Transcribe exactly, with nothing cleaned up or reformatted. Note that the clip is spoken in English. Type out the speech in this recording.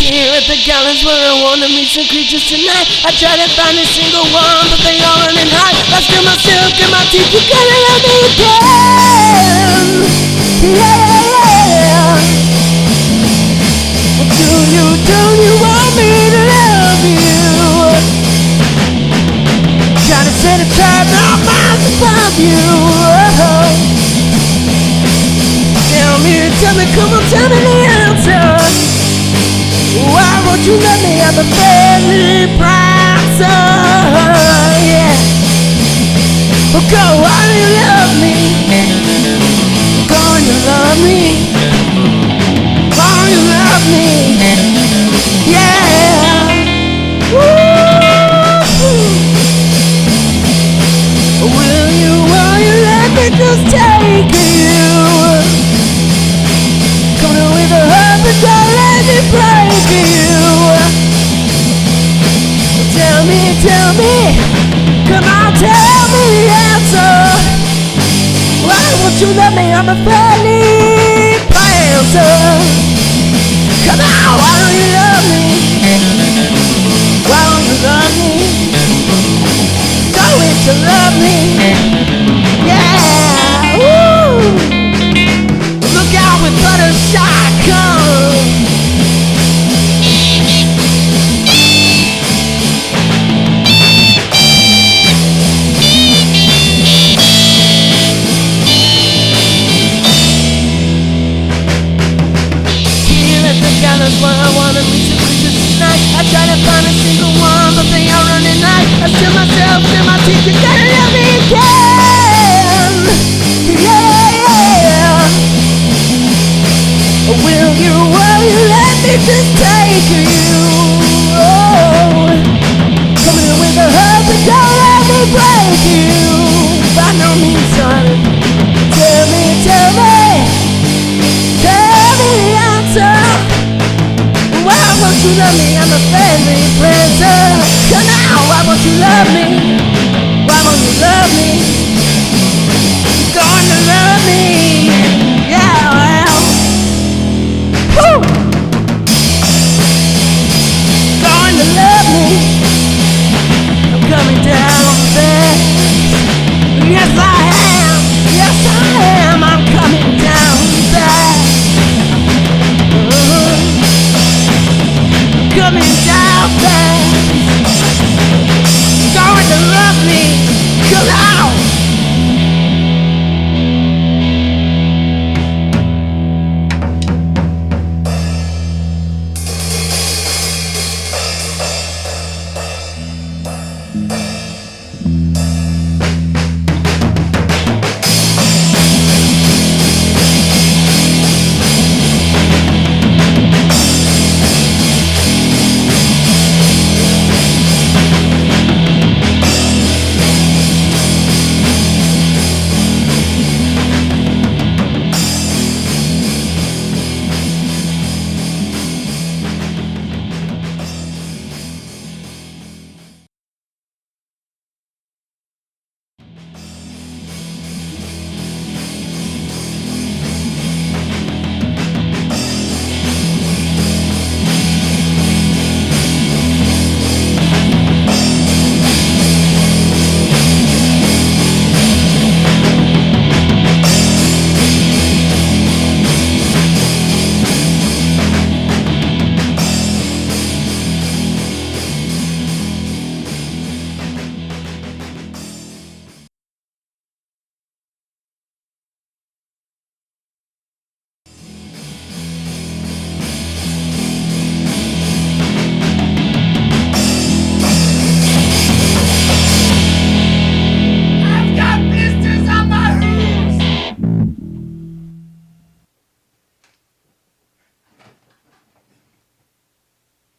Here at the gallows where I wanna meet some creatures tonight. I try to find a single one, but they all running high. I steal my silk and my teeth, you gotta love me again. Yeah. Do you, do you want me to love you? Trying to set a trap, my mind's above you. Oh. Tell me, tell me, come on, tell me the answer. Why won't you let me have a friendly price? Oh, yeah. Oh, go on, you love me. Go on, you love me. Go on, you love me. Yeah. Woo. Will you, will you let me just take you? Come on with a heart, but don't let me break you. Tell me, tell me, come on, tell me the answer. Why won't you let me? I'm a friendly planter. Come on, why don't you love me? Why don't you love me? Go in to love me. Yeah, woo. Look out when Buttershot comes. That's why I wanna meet some creatures tonight. I try to find a single one, but they all running night. I steal myself, steal my teeth, you gotta love me again. Yeah, yeah. Will you, will you let me just take you? Oh. Come in with a hug, but don't let me break you. By no means, son. Tell me, tell me, tell me the answer. Why won't you love me? I'm a friendly planter. Come on, why won't you love me? Why won't you love me? You're gonna love me. Yeah, well. Woo! Gonna love me. I'm coming down fast. Yes, I am. Yes, I am. I'm coming down fast. Uh-huh. Coming down fast.